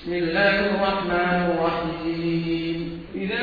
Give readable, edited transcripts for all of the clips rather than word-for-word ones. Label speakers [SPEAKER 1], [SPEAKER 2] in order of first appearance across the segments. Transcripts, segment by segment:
[SPEAKER 1] بسم الله الرحمن الرحيم إذا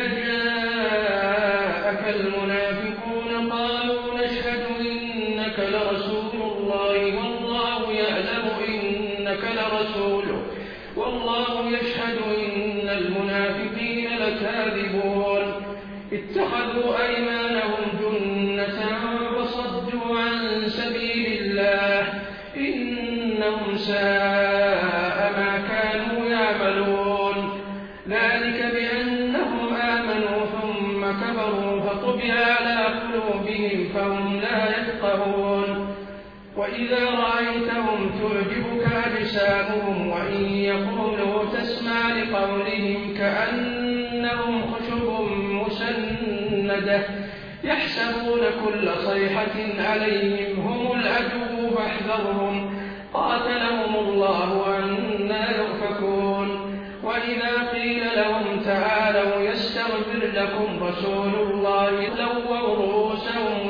[SPEAKER 1] جاءك المنافقون قالوا نشهد إنك لرسول الله والله يعلم إنك لرسوله والله يشهد إن المنافقين لكاذبون اتخذوا أيمانهم جنة فصدوا عن سبيل الله إنهم ساء ما كانوا يعملون ذلك بأنهم آمنوا ثم كفروا فطبع على قلوبهم فهم لا يفقهون وإذا رأيتهم تعجبك أجسامهم وإن يقولوا تسمع لقولهم كأنهم خشب مسندة يحسبون كل صيحة عليهم هم العدو فاحذرهم قاتلهم الله أنى يؤفكون وإذا قيل لهم تعالوا يستغفر لكم رسول الله لووا رؤوسهم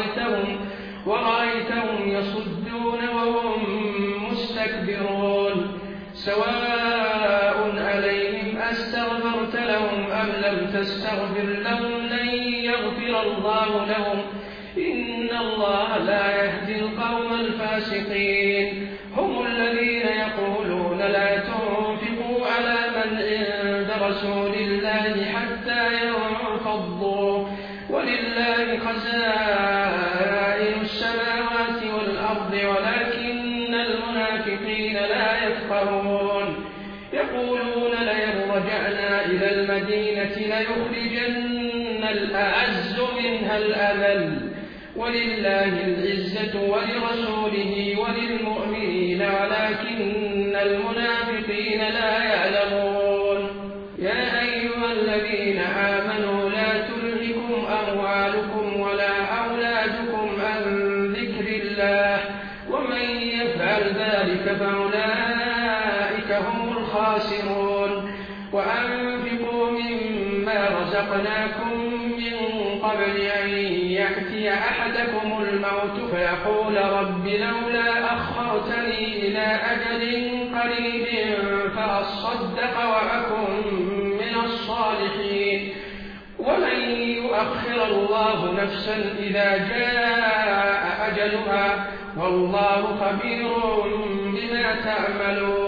[SPEAKER 1] ورأيتهم يصدون وهم مستكبرون سواء عليهم أستغفرت لهم أم لم تستغفر لهم لن يغفر الله لهم إن الله لا يهدي القوم الفاسقين هم الذين يقولون لا تنفقوا على من عند رسول الله حتى ينفضوا ولله خزائن السماوات والأرض ولكن المنافقين لا يفقهون يقولون لئن رجعنا إلى المدينة ليخرجن الأعز منها الأذل ولله العزة ولرسوله وللمؤمنين ولكن المنافقين لا يعلمون يا أيها الذين آمنوا لا تلهكم أموالكم ولا أولادكم عن ذكر الله ومن يفعل ذلك فأولئك هم الخاسرون وأنفقوا مما رزقناكم من قبل أن يأتي أحدكم الموت فيقول رب لولا أخرتني إلى أجل قريب فأصدق وأكن من الصالحين ولن يؤخر الله نفسا إذا جاء أجلها والله خبير بما تعملون